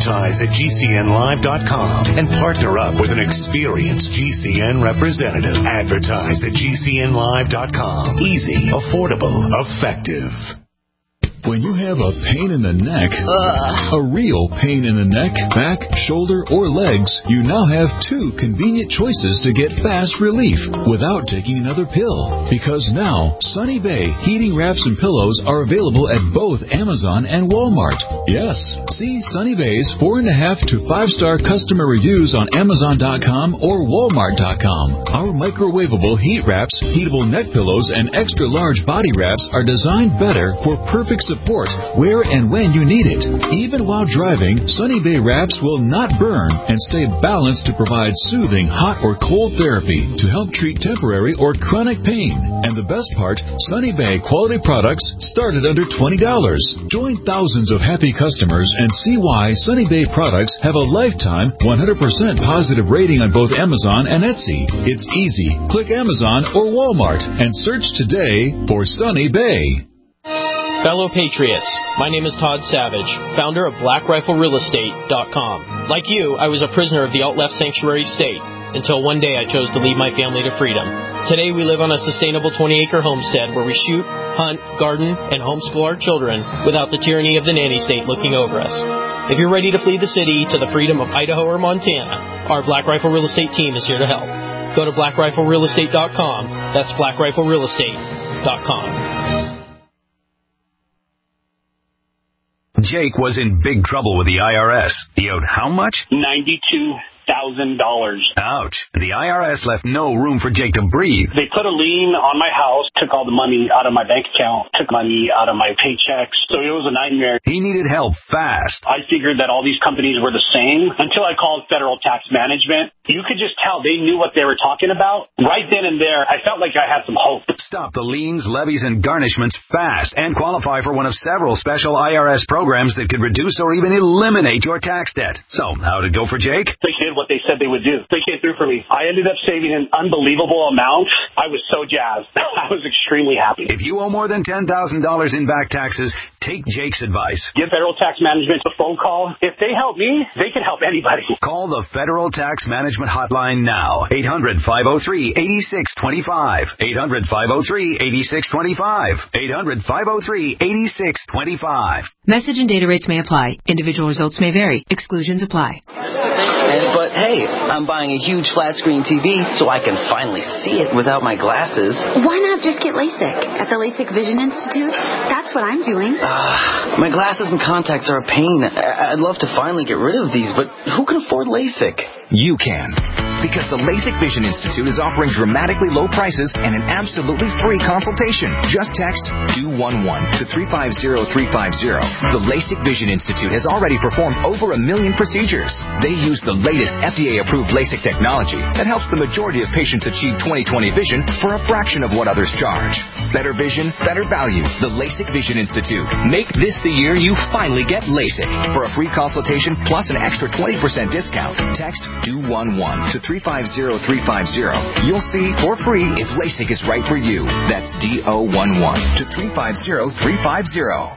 advertise@gcnlive.com and partner up with an experienced GCN representative. Advertise at gcnlive.com. Easy, affordable, effective. When you have a pain in the neck, a real pain in the neck, back, shoulder, or legs, you now have two convenient choices to get fast relief without taking another pill. Because now, Sunny Bay heating wraps and pillows are available at both Amazon and Walmart. Yes, see Sunny Bay's 4.5 to 5-star customer reviews on Amazon.com or Walmart.com. Our microwavable heat wraps, heatable neck pillows, and extra large body wraps are designed better for perfect support where and when you need it. Even while driving, Sunny Bay wraps will not burn and stay balanced to provide soothing hot or cold therapy to help treat temporary or chronic pain. And the best part, Sunny Bay quality products start at under $20. Join thousands of happy customers and see why Sunny Bay products have a lifetime 100% positive rating on both Amazon and Etsy. It's easy. Click Amazon or Walmart and search today for Sunny Bay. Fellow Patriots, my name is Todd Savage, founder of BlackRifleRealEstate.com. Like you, I was a prisoner of the alt-left sanctuary state. until one day I chose to lead my family to freedom. Today we live on a sustainable 20-acre homestead where we shoot, hunt, garden, and homeschool our children without the tyranny of the nanny state looking over us. If you're ready to flee the city to the freedom of Idaho or Montana, our Black Rifle Real Estate team is here to help. Go to blackriflerealestate.com. That's blackriflerealestate.com. Jake was in big trouble with the IRS. He owed how much? $92,000. Ouch. The IRS left no room for Jake to breathe. They put a lien on my house, took all the money out of my bank account, took money out of my paychecks. So it was a nightmare. He needed help fast. I figured that all these companies were the same until I called Federal Tax Management. You could just tell they knew what they were talking about. Right then and there, I felt like I had some hope. Stop the liens, levies, and garnishments fast and qualify for one of several special IRS programs that could reduce or even eliminate your tax debt. So, how'd it go for Jake? They did what they said they would do. They came through for me. I ended up saving an unbelievable amount. I was so jazzed. I was extremely happy. If you owe more than $10,000 in back taxes, take Jake's advice. Give Federal Tax Management a phone call. If they help me, they can help anybody. Call the Federal Tax Management Hotline now. 800-503-8625. 800-503-8625. 800-503-8625. Message and data rates may apply. Individual results may vary. Exclusions apply. But hey, I'm buying a huge flat screen TV so I can finally see it without my glasses. Why not just get LASIK at the LASIK Vision Institute? That's what I'm doing. My glasses and contacts are a pain. I'd love to finally get rid of these, but who can afford LASIK? You can. Because the LASIK Vision Institute is offering dramatically low prices and an absolutely free consultation. Just text 211 to 350350. The LASIK Vision Institute has already performed over 1 million procedures. They use the latest FDA-approved LASIK technology that helps the majority of patients achieve 20/20 vision for a fraction of what others charge. Better vision, better value. The LASIK Vision Institute. Make this the year you finally get LASIK. For a free consultation plus an extra 20% discount, text 211 to 350350. You'll see for free if LASIK is right for you. That's DO11 to 350350.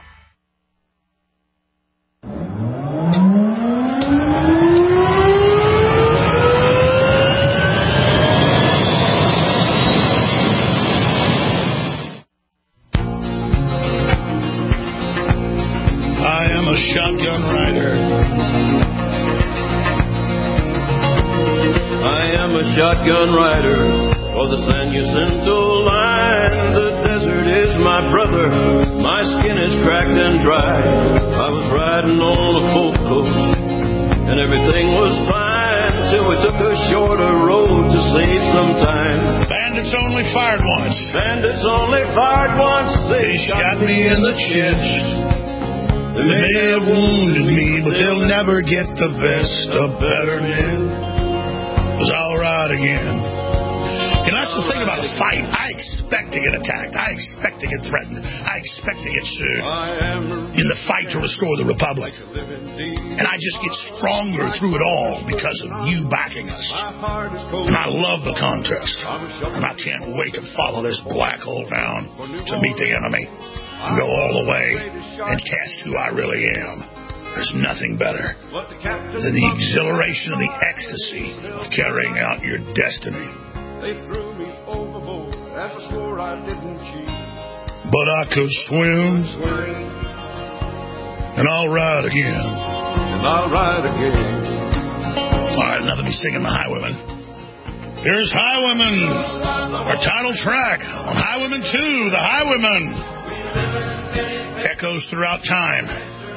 I am a shotgun rider. I am a shotgun rider for the San Jacinto line. The desert is my brother. My skin is cracked and dry. I was riding on a full coast and everything was fine till we took a shorter road to save some time. Bandits only fired once. Bandits only fired once. They shot me in the chest. They may have wounded me, but they'll never get the best of better men. It was all right again. And that's the thing about a fight. I expect to get attacked. I expect to get threatened. I expect to get sued in the fight to restore the Republic. And I just get stronger through it all because of you backing us. And I love the contest. And I can't wait to follow this black hole down to meet the enemy and go all the way and test who I really am. There's nothing better than the exhilaration of the ecstasy of carrying out your destiny. They threw me overboard and I swore I didn't cheat. But I could swim, and I'll ride again. And I'll ride again. All right, enough of me singing the Highwaymen. Here's Highwaymen, our title track on Highwaymen 2, the Highwaymen. Echoes throughout time.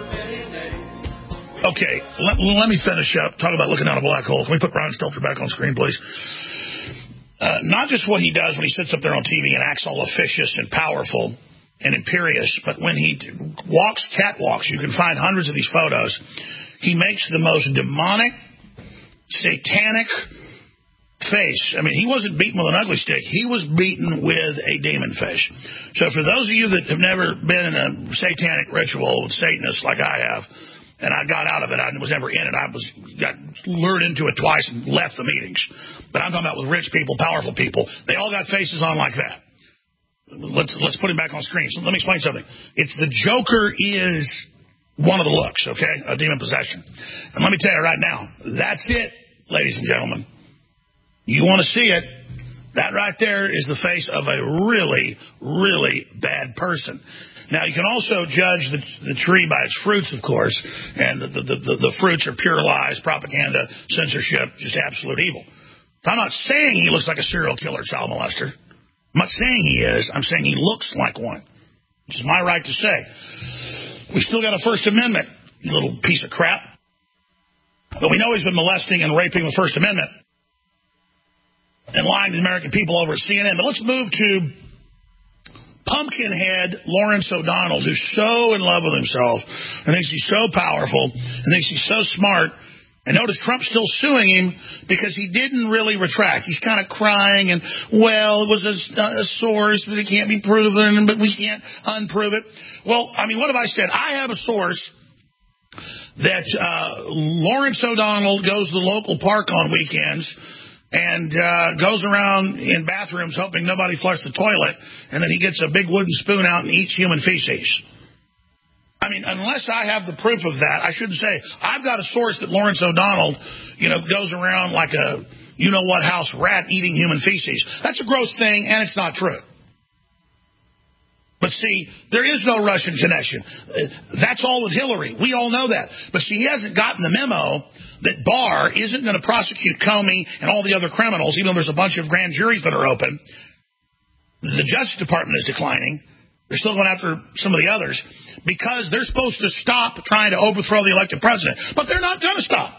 Okay, let me finish up. Talk about looking down a black hole. Can we put Brian Stelter back on screen, please? Not just what he does when he sits up there on TV and acts all officious and powerful and imperious, but when he walks catwalks, you can find hundreds of these photos, he makes the most demonic, satanic face. I mean, he wasn't beaten with an ugly stick. He was beaten with a demon face. So for those of you that have never been in a satanic ritual with Satanists like I have, and I got out of it. I was never in it. I got lured into it twice and left the meetings. But I'm talking about with rich people, powerful people. They all got faces on like that. Let's put him back on screen. So let me explain something. It's the Joker is one of the looks, okay, of demon possession. And let me tell you right now, that's it, ladies and gentlemen. You want to see it. That right there is the face of a really, really bad person. Now, you can also judge the tree by its fruits, of course, and the fruits are pure lies, propaganda, censorship, just absolute evil. I'm not saying he looks like a serial killer child molester. I'm not saying he is. I'm saying he looks like one, which is my right to say. We still got a First Amendment, you little piece of crap. But we know he's been molesting and raping the First Amendment and lying to the American people over at CNN. But let's move to Pumpkinhead Lawrence O'Donnell, who's so in love with himself and thinks he's so powerful and thinks he's so smart. And notice Trump's still suing him because he didn't really retract. He's kind of crying and, well, it was a source, but it can't be proven, but we can't unprove it. Well, I mean, what have I said? I have a source that Lawrence O'Donnell goes to the local park on weekends and goes around in bathrooms hoping nobody flushed the toilet, and then he gets a big wooden spoon out and eats human feces. I mean, unless I have the proof of that, I shouldn't say, I've got a source that Lawrence O'Donnell, goes around like a you-know-what house rat eating human feces. That's a gross thing, and it's not true. But see, there is no Russian connection. That's all with Hillary. We all know that. But see, he hasn't gotten the memo that Barr isn't going to prosecute Comey and all the other criminals, even though there's a bunch of grand juries that are open. The Justice Department is declining. They're still going after some of the others because they're supposed to stop trying to overthrow the elected president. But they're not going to stop.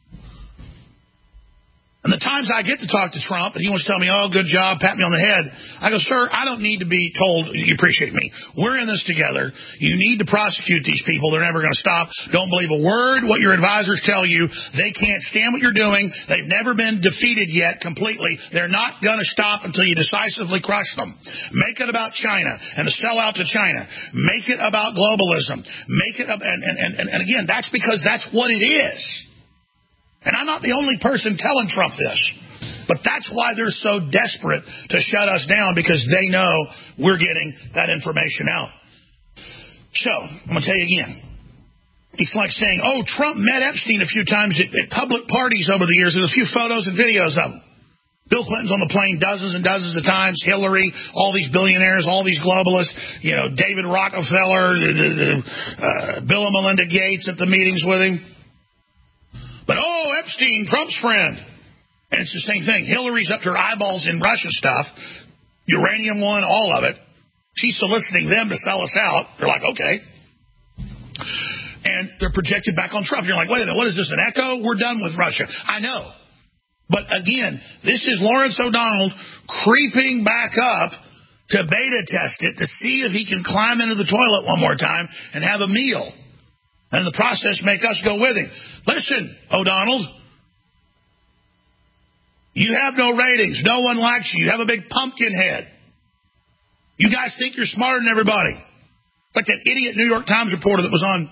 And the times I get to talk to Trump and he wants to tell me, oh, good job, pat me on the head, I go, sir, I don't need to be told you appreciate me. We're in this together. You need to prosecute these people. They're never going to stop. Don't believe a word what your advisors tell you. They can't stand what you're doing. They've never been defeated yet completely. They're not going to stop until you decisively crush them. Make it about China and the sellout to China. Make it about globalism. Make it up, and again, that's because that's what it is. And I'm not the only person telling Trump this. But that's why they're so desperate to shut us down, because they know we're getting that information out. So, I'm going to tell you again. It's like saying, oh, Trump met Epstein a few times at public parties over the years. There's a few photos and videos of him. Bill Clinton's on the plane dozens and dozens of times. Hillary, all these billionaires, all these globalists, David Rockefeller, Bill and Melinda Gates at the meetings with him. But, Epstein, Trump's friend. And it's the same thing. Hillary's up to her eyeballs in Russian stuff. Uranium one, all of it. She's soliciting them to sell us out. They're like, okay. And they're projected back on Trump. You're like, wait a minute, what is this, an echo? We're done with Russia. I know. But, again, this is Lawrence O'Donnell creeping back up to beta test it to see if he can climb into the toilet one more time and have a meal. And in the process, make us go with him. Listen, O'Donnell, you have no ratings. No one likes you. You have a big pumpkin head. You guys think you're smarter than everybody. Like that idiot New York Times reporter that was on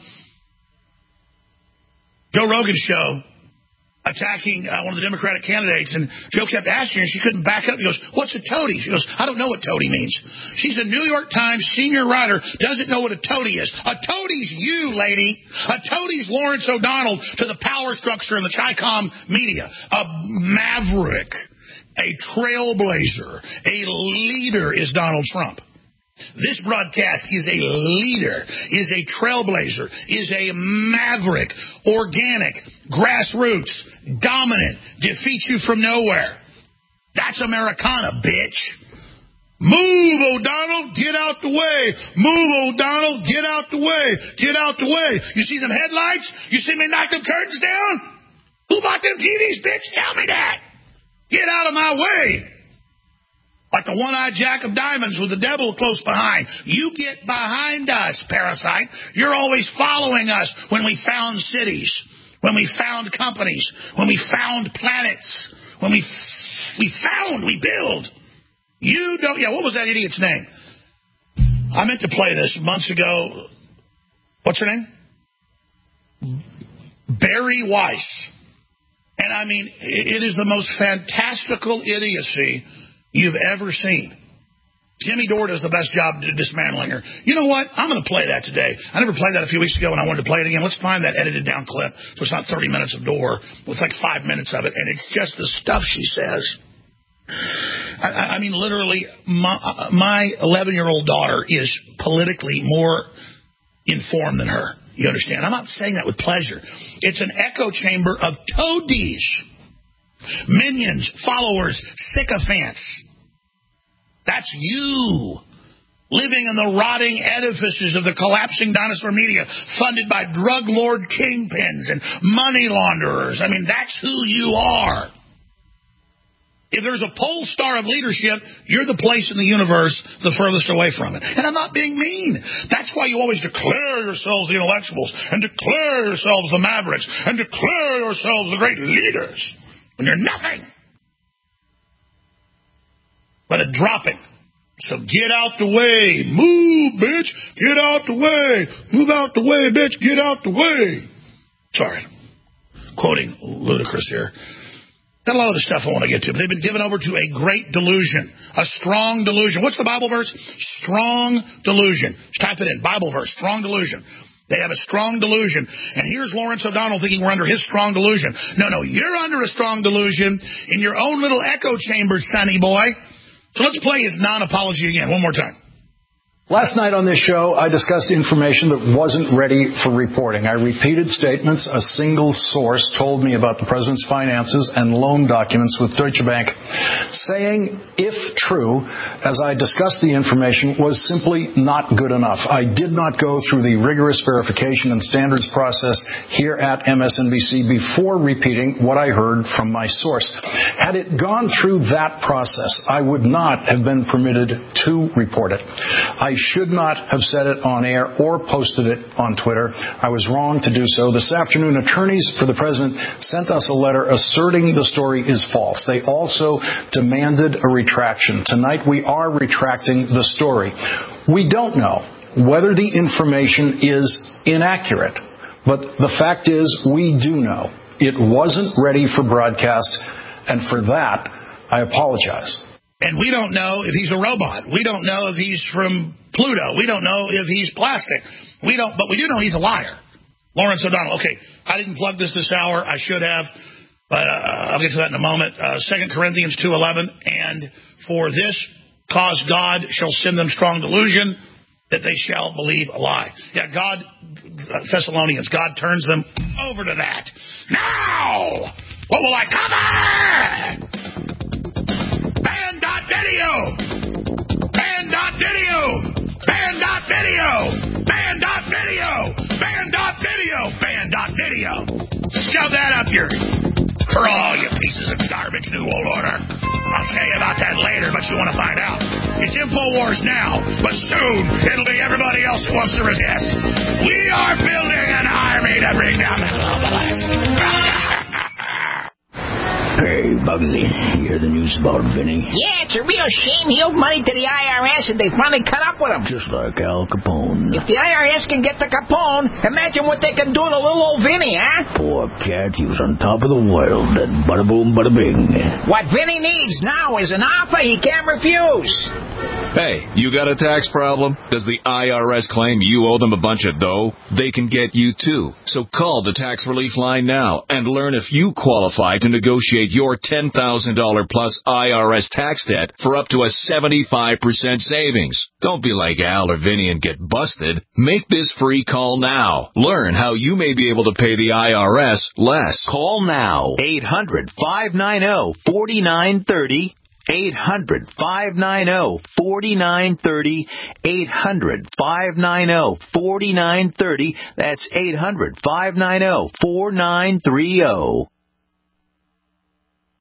Joe Rogan's show attacking one of the Democratic candidates, and Joe kept asking her, and she couldn't back up. He goes, what's a toady? She goes, I don't know what toady means. She's a New York Times senior writer, doesn't know what a toady is. A toady's you, lady. A toady's Lawrence O'Donnell to the power structure in the Chi-Com media. A maverick, a trailblazer, a leader is Donald Trump. This broadcast is a leader, is a trailblazer, is a maverick, organic, grassroots, dominant, defeats you from nowhere. That's Americana, bitch. Move, O'Donnell, get out the way. Move, O'Donnell, get out the way. Get out the way. You see them headlights? You see me knock them curtains down? Who bought them TVs, bitch? Tell me that. Get out of my way. Like the one-eyed jack of diamonds with the devil close behind. You get behind us, parasite. You're always following us when we found cities, when we found companies, when we found planets, when we build. You don't, what was that idiot's name? I meant to play this months ago. What's her name? Barry Weiss. And I mean, it is the most fantastical idiocy you've ever seen. Jimmy Dore does the best job dismantling her. You know what? I'm going to play that today. I never played that a few weeks ago, and I wanted to play it again. Let's find that edited down clip so it's not 30 minutes of Dore. It's like 5 minutes of it, and it's just the stuff she says. I mean, literally, my 11-year-old daughter is politically more informed than her. You understand? I'm not saying that with pleasure. It's an echo chamber of toadies, minions, followers, sycophants. That's you, living in the rotting edifices of the collapsing dinosaur media, funded by drug lord kingpins and money launderers. I mean, that's who you are. If there's a pole star of leadership, you're the place in the universe the furthest away from it. And I'm not being mean. That's why you always declare yourselves the intellectuals and declare yourselves the mavericks and declare yourselves the great leaders when you're nothing but a dropping. So get out the way. Move, bitch. Get out the way. Move out the way, bitch. Get out the way. Sorry. Quoting Ludacris here. Got a lot of the stuff I want to get to, but they've been given over to a great delusion, a strong delusion. What's the Bible verse? Strong delusion. Just type it in, Bible verse, strong delusion. They have a strong delusion. And here's Lawrence O'Donnell thinking we're under his strong delusion. No, you're under a strong delusion in your own little echo chamber, sonny boy. So let's play his non-apology again, one more time. Last night on this show, I discussed information that wasn't ready for reporting. I repeated statements a single source told me about the president's finances and loan documents with Deutsche Bank, saying, if true, as I discussed the information, was simply not good enough. I did not go through the rigorous verification and standards process here at MSNBC before repeating what I heard from my source. Had it gone through that process, I would not have been permitted to report it. I should not have said it on air or posted it on Twitter. I was wrong to do so. This afternoon, attorneys for the president sent us a letter asserting the story is false. They also demanded a retraction. Tonight, we are retracting the story. We don't know whether the information is inaccurate, but the fact is we do know it wasn't ready for broadcast, and for that, I apologize. And we don't know if he's a robot. We don't know if he's from Pluto. We don't know if he's plastic. But we do know he's a liar. Lawrence O'Donnell. Okay, I didn't plug this hour. I should have. But I'll get to that in a moment. 2 Corinthians 2:11. And for this cause God shall send them strong delusion, that they shall believe a lie. Yeah, God, Thessalonians, God turns them over to that. Now, what will I cover? Band.video! Band.video! Band.video! Band.video! Band.video! Band.video! Shove that up your craw, you pieces of garbage, New World Order. I'll tell you about that later, but you want to find out. It's InfoWars now, but soon it'll be everybody else who wants to resist. We are building an army to bring down the globalists. Hey, Bugsy, you hear the news about Vinny? Yeah, it's a real shame. He owed money to the IRS, and they finally cut up with him. Just like Al Capone. If the IRS can get to Capone, imagine what they can do to little old Vinny, huh? Poor cat, he was on top of the world, and bada boom, bada bing. What Vinny needs now is an offer he can't refuse. Hey, you got a tax problem? Does the IRS claim you owe them a bunch of dough? They can get you too. So call the tax relief line now and learn if you qualify to negotiate your $10,000 plus IRS tax debt for up to a 75% savings. Don't be like Al or Vinny and get busted. Make this free call now. Learn how you may be able to pay the IRS less. Call now. 800-590-4930. 800-590-4930. 800-590-4930. That's 800-590-4930.